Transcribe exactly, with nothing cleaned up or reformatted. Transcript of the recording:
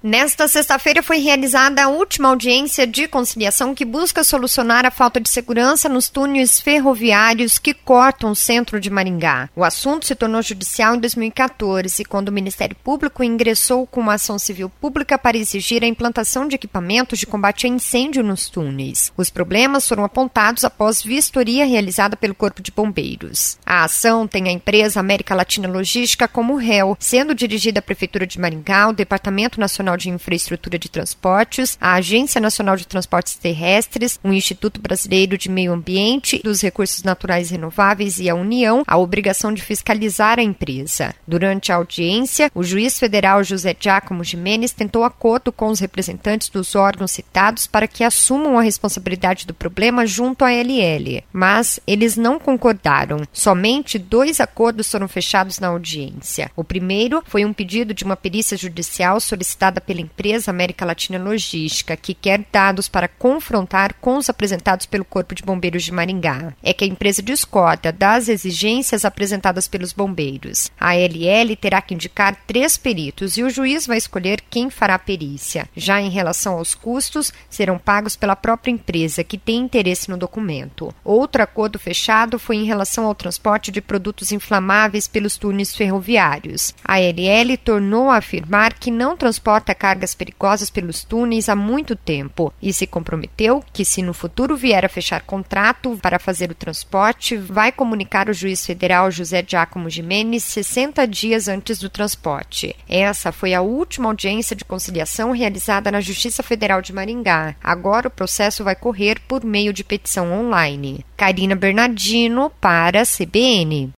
Nesta sexta-feira foi realizada a última audiência de conciliação que busca solucionar a falta de segurança nos túneis ferroviários que cortam o centro de Maringá. O assunto se tornou judicial em dois mil e quatorze, quando o Ministério Público ingressou com uma ação civil pública para exigir a implantação de equipamentos de combate a incêndio nos túneis. Os problemas foram apontados após vistoria realizada pelo Corpo de Bombeiros. A ação tem a empresa América Latina Logística como réu, sendo dirigida à Prefeitura de Maringá, o Departamento Nacional de Infraestrutura de Transportes, a Agência Nacional de Transportes Terrestres, o Instituto Brasileiro de Meio Ambiente, dos Recursos Naturais Renováveis e a União a obrigação de fiscalizar a empresa. Durante a audiência, o juiz federal José Giacomo Gimenez tentou acordo com os representantes dos órgãos citados para que assumam a responsabilidade do problema junto à A L L, mas eles não concordaram. Somente dois acordos foram fechados na audiência. O primeiro foi um pedido de uma perícia judicial solicitada pela empresa América Latina Logística, que quer dados para confrontar com os apresentados pelo Corpo de Bombeiros de Maringá. É que a empresa discorda das exigências apresentadas pelos bombeiros. A A L L terá que indicar três peritos e o juiz vai escolher quem fará a perícia. Já em relação aos custos, serão pagos pela própria empresa, que tem interesse no documento. Outro acordo fechado foi em relação ao transporte de produtos inflamáveis pelos túneis ferroviários. A A L L tornou a afirmar que não transporta cargas perigosas pelos túneis há muito tempo e se comprometeu que, se no futuro vier a fechar contrato para fazer o transporte, vai comunicar ao juiz federal José Giacomo Gimenez sessenta dias antes do transporte. Essa foi a última audiência de conciliação realizada na Justiça Federal de Maringá. Agora o processo vai correr por meio de petição online. Karina Bernardino para a C B N.